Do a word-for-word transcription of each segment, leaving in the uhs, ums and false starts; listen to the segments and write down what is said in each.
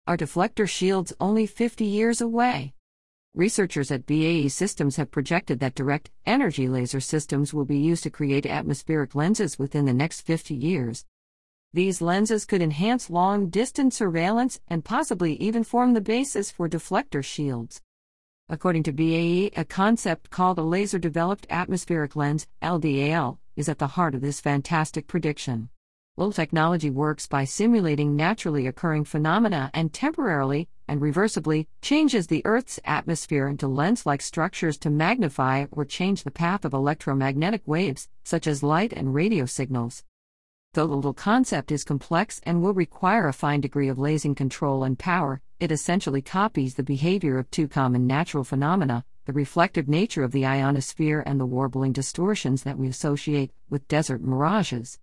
Are deflector shields only fifty years away? Researchers at B A E Systems have projected that direct energy laser systems will be used to create atmospheric lenses within the next fifty years. These lenses could enhance long-distance surveillance and possibly even form the basis for deflector shields. According to B A E, a concept called a laser-developed atmospheric lens, L D A L, is at the heart of this fantastic prediction. L D A L technology works by simulating naturally occurring phenomena and temporarily and reversibly changes the Earth's atmosphere into lens-like structures to magnify or change the path of electromagnetic waves, such as light and radio signals. Though the L D A L concept is complex and will require a fine degree of lasing control and power, it essentially copies the behavior of two common natural phenomena, the reflective nature of the ionosphere and the warbling distortions that we associate with desert mirages.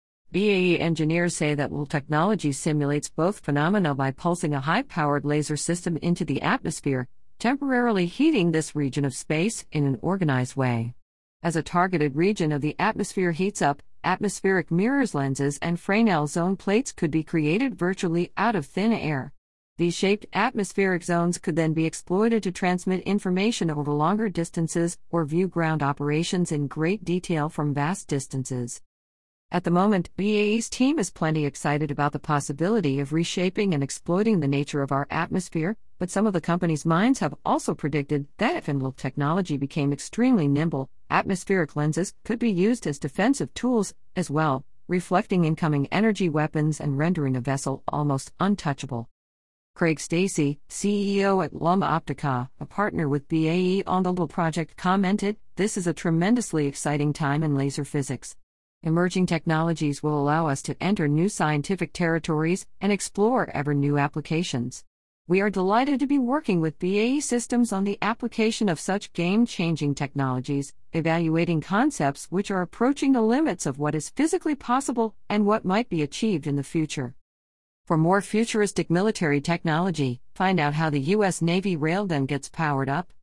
B A E engineers say that L D A L technology simulates both phenomena by pulsing a high-powered laser system into the atmosphere, temporarily heating this region of space in an organized way. As a targeted region of the atmosphere heats up, atmospheric mirrors lenses and Fresnel zone plates could be created virtually out of thin air. These shaped atmospheric zones could then be exploited to transmit information over longer distances or view ground operations in great detail from vast distances. At the moment, B A E's team is plenty excited about the possibility of reshaping and exploiting the nature of our atmosphere, but some of the company's minds have also predicted that if L D A L technology became extremely nimble, atmospheric lenses could be used as defensive tools as well, reflecting incoming energy weapons and rendering a vessel almost untouchable. Craig Stacy, C E O at Lum Optica, a partner with B A E on the L D A L project, commented, "This is a tremendously exciting time in laser physics. Emerging technologies will allow us to enter new scientific territories and explore ever new applications. We are delighted to be working with B A E Systems on the application of such game-changing technologies, evaluating concepts which are approaching the limits of what is physically possible and what might be achieved in the future." For more futuristic military technology, find out how the U S Navy railgun gets powered up.